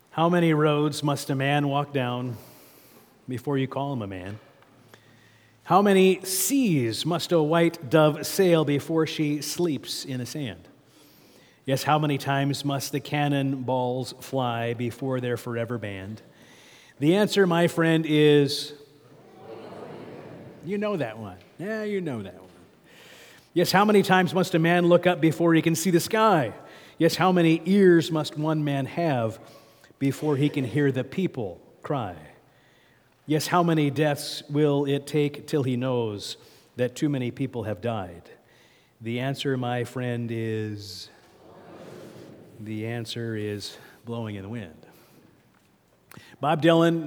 How many roads must a man walk down before you call him a man? How many seas must a white dove sail before she sleeps in the sand? Yes, how many times must the cannonballs fly before they're forever banned? The answer, my friend, is... You know that one. Yeah, you know that one. Yes, how many times must a man look up before he can see the sky? Yes, how many ears must one man have before he can hear the people cry? Yes, how many deaths will it take till he knows that too many people have died? The answer, my friend, is... The answer is blowing in the wind. Bob Dylan,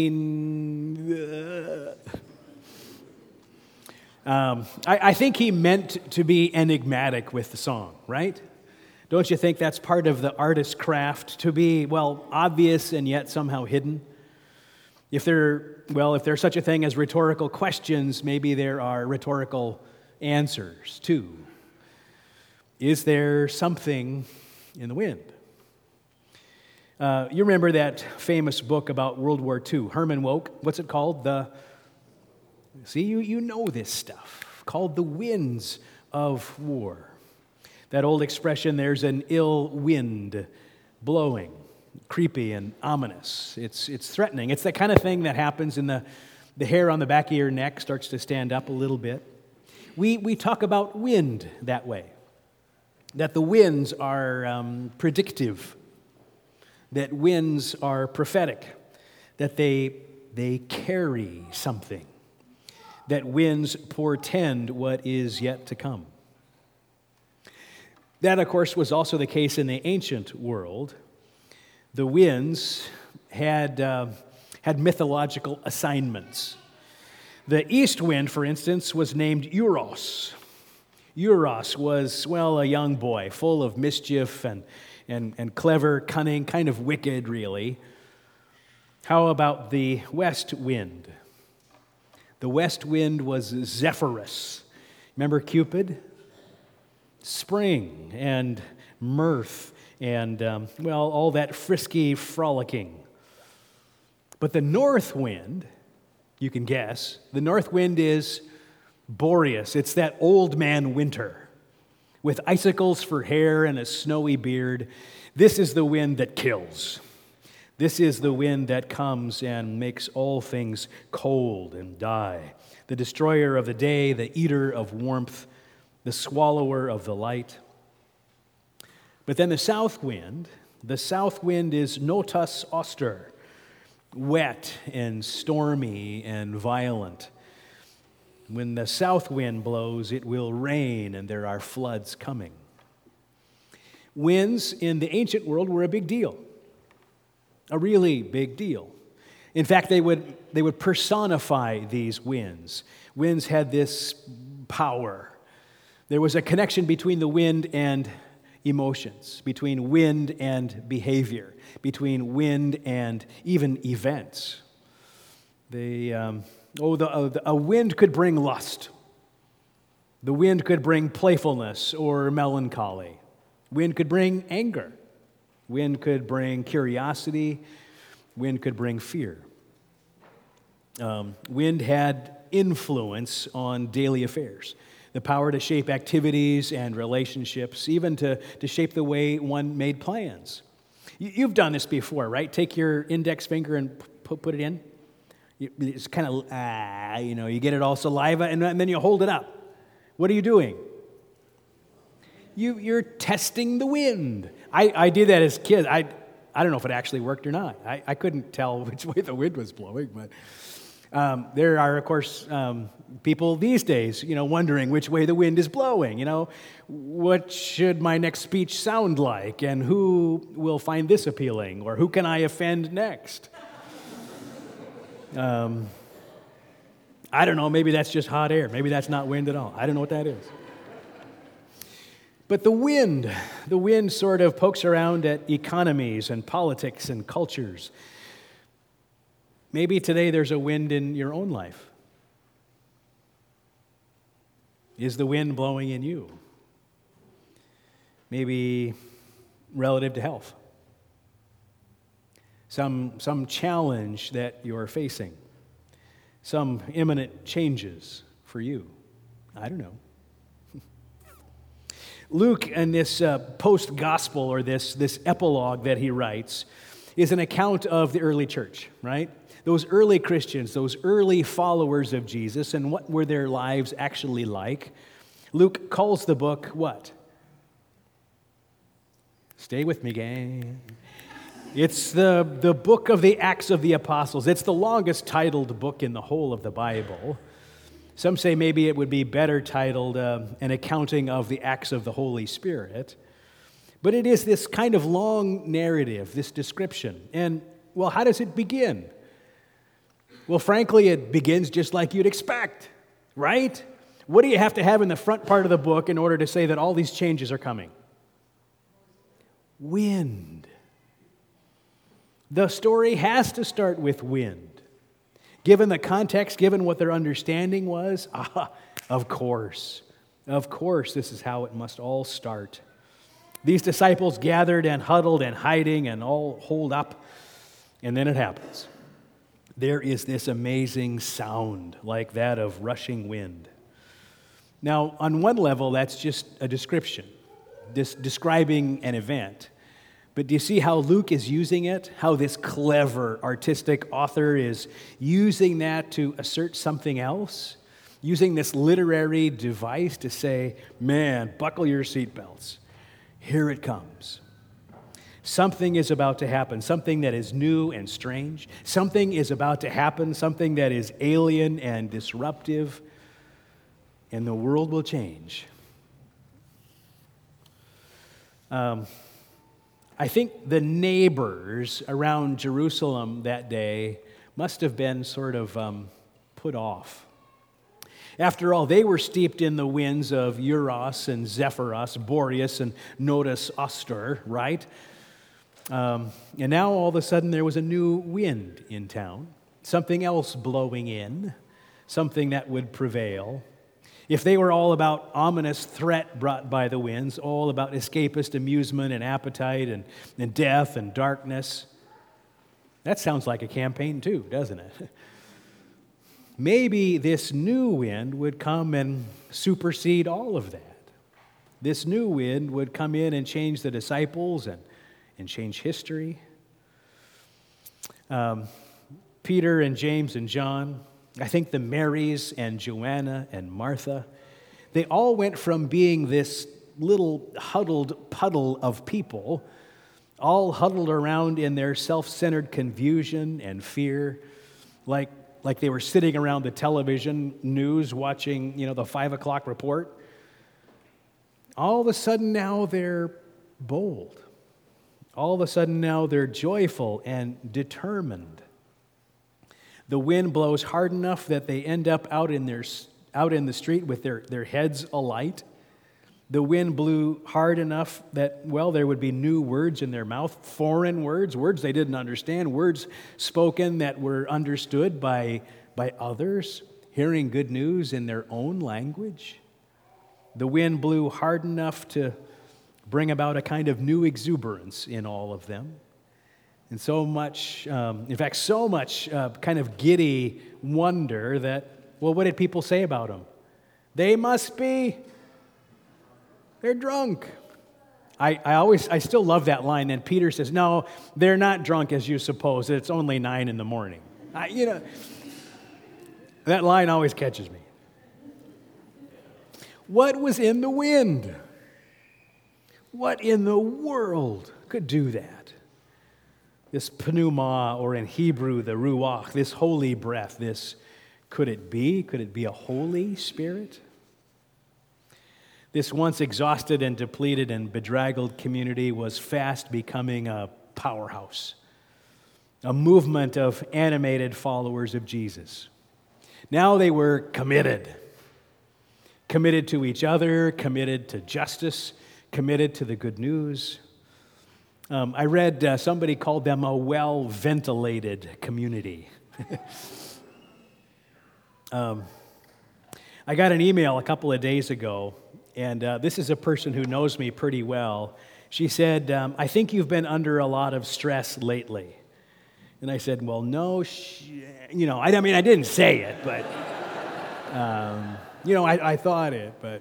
I think he meant to be enigmatic with the song, right? Don't you think that's part of the artist's craft, to be, obvious and yet somehow hidden? If there's such a thing as rhetorical questions, maybe there are rhetorical answers too. Is there something in the wind? You remember that famous book about World War II, Herman Wouk? What's it called? You know this stuff, called The Winds of War. That old expression, there's an ill wind blowing, creepy and ominous. It's threatening. It's that kind of thing that happens in the hair on the back of your neck starts to stand up a little bit. We talk about wind that way, that the winds are predictive, that winds are prophetic, that they carry something, that winds portend what is yet to come. That, of course, was also the case in the ancient world. The winds had mythological assignments. The east wind, for instance, was named Euros. Euros was, a young boy, full of mischief and clever, cunning, kind of wicked, really. How about the west wind? The west wind was Zephyrus. Remember Cupid? Spring and mirth and, all that frisky frolicking. But the north wind, you can guess, the north wind is Boreas. It's that old man winter with icicles for hair and a snowy beard. This is the wind that kills. This is the wind that comes and makes all things cold and die. The destroyer of the day, the eater of warmth, the swallower of the light. But then the south wind is Notus Auster, wet and stormy and violent. When the south wind blows, it will rain and there are floods coming. Winds in the ancient world were a big deal, a really big deal. In fact, they would personify these winds. Winds had this power. There was a connection between the wind and emotions, between wind and behavior, between wind and even events. A wind could bring lust. The wind could bring playfulness or melancholy. Wind could bring anger. Wind could bring curiosity. Wind could bring fear. Wind had influence on daily affairs. The power to shape activities and relationships, even to shape the way one made plans. You've done this before, right? Take your index finger and put it in. It's kind of, you get it all saliva, and then you hold it up. What are you doing? You're testing the wind. I did that as a kid. I don't know if it actually worked or not. I couldn't tell which way the wind was blowing, but there are, of course, people these days, wondering which way the wind is blowing. What should my next speech sound like, and who will find this appealing, or who can I offend next? I don't know. Maybe that's just hot air. Maybe that's not wind at all. I don't know what that is. But the wind sort of pokes around at economies and politics and cultures. Maybe today there's a wind in your own life. Is the wind blowing in you? Maybe relative to health. some challenge that you're facing, some imminent changes for you. I don't know. Luke, in this post-gospel, or this epilogue that he writes, is an account of the early church, right? Those early Christians, those early followers of Jesus, and what were their lives actually like. Luke calls the book what? Stay with me, gang. It's the book of the Acts of the Apostles. It's the longest titled book in the whole of the Bible. Some say maybe it would be better titled An Accounting of the Acts of the Holy Spirit. But it is this kind of long narrative, this description. And, well, how does it begin? Well, frankly, it begins just like you'd expect, right? What do you have to have in the front part of the book in order to say that all these changes are coming? Wind. The story has to start with wind. Given the context, given what their understanding was, of course, this is how it must all start. These disciples gathered and huddled and hiding and all holed up, and then it happens. There is this amazing sound like that of rushing wind. Now, on one level, that's just a description, describing an event. But do you see how Luke is using it? How this clever, artistic author is using that to assert something else? Using this literary device to say, man, buckle your seatbelts. Here it comes. Something is about to happen, something that is new and strange. Something is about to happen, something that is alien and disruptive, and the world will change. I think the neighbors around Jerusalem that day must have been sort of put off. After all, they were steeped in the winds of Eros and Zephyros, Boreas and Notus Auster, right? And now all of a sudden there was a new wind in town, something else blowing in, something that would prevail. If they were all about ominous threat brought by the winds, all about escapist amusement and appetite and death and darkness, that sounds like a campaign too, doesn't it? Maybe this new wind would come and supersede all of that. This new wind would come in and change the disciples and change history. Peter and James and John, I think the Marys and Joanna and Martha, they all went from being this little huddled puddle of people, all huddled around in their self-centered confusion and fear, like they were sitting around the television news watching, the 5 o'clock report. All of a sudden now they're bold. All of a sudden now they're joyful and determined. The wind blows hard enough that they end up out in the street with their heads alight. The wind blew hard enough that, there would be new words in their mouth, foreign words they didn't understand, words spoken that were understood by others, hearing good news in their own language. The wind blew hard enough to bring about a kind of new exuberance in all of them. And so much kind of giddy wonder that, what did people say about them? They're drunk. I still love that line. And Peter says, no, they're not drunk as you suppose. It's only 9 a.m. That line always catches me. What was in the wind? What in the world could do that? This pneuma, or in Hebrew, the ruach, this holy breath, could it be a Holy Spirit? This once exhausted and depleted and bedraggled community was fast becoming a powerhouse, a movement of animated followers of Jesus. Now they were committed to each other, committed to justice, committed to the good news. I read somebody called them a well-ventilated community. I got an email a couple of days ago, and this is a person who knows me pretty well. She said, I think you've been under a lot of stress lately. And I said, well, no, I mean, I didn't say it, but, I thought it, but,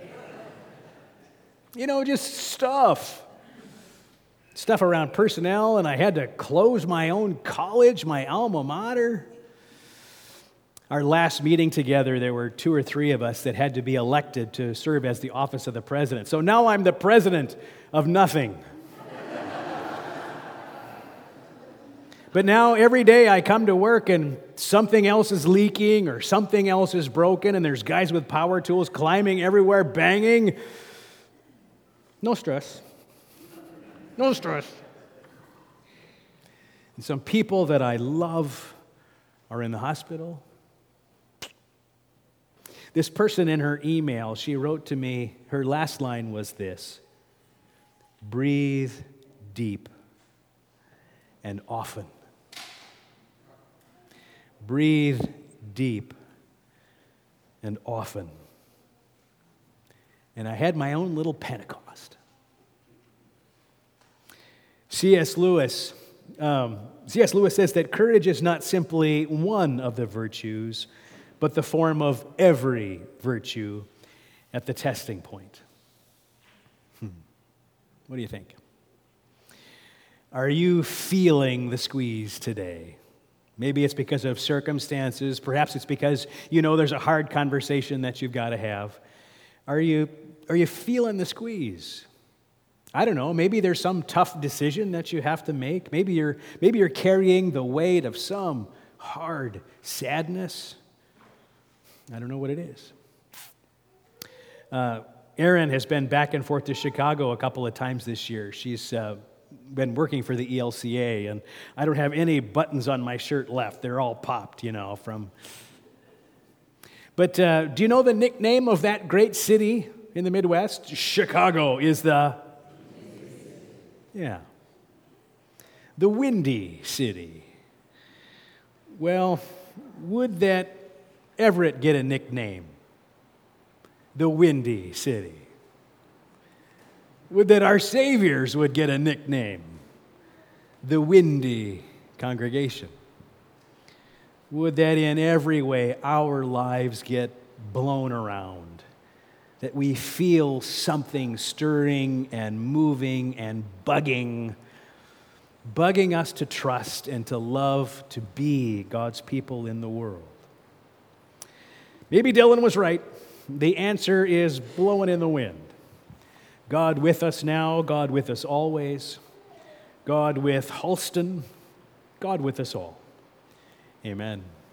just stuff around personnel, and I had to close my own college, my alma mater. Our last meeting together, there were 2 or 3 of us that had to be elected to serve as the office of the president. So now I'm the president of nothing. But now every day I come to work and something else is leaking or something else is broken and there's guys with power tools climbing everywhere, banging. No stress. No stress. And some people that I love are in the hospital. This person in her email, she wrote to me, her last line was this: breathe deep and often. Breathe deep and often. And I had my own little Pentecost. C.S. Lewis says that courage is not simply one of the virtues, but the form of every virtue at the testing point. What do you think? Are you feeling the squeeze today? Maybe it's because of circumstances. Perhaps it's because there's a hard conversation that you've got to have. Are you feeling the squeeze? I don't know. Maybe there's some tough decision that you have to make. Maybe you're carrying the weight of some hard sadness. I don't know what it is. Erin has been back and forth to Chicago a couple of times this year. She's been working for the ELCA, and I don't have any buttons on my shirt left. They're all popped, from... But do you know the nickname of that great city in the Midwest? Chicago is the Windy City. Well, would that Everett get a nickname? The Windy City. Would that our Saviors would get a nickname? The Windy Congregation. Would that in every way our lives get blown around, that we feel something stirring and moving and bugging us to trust and to love, to be God's people in the world. Maybe Dylan was right. The answer is blowing in the wind. God with us now, God with us always, God with Halston, God with us all. Amen.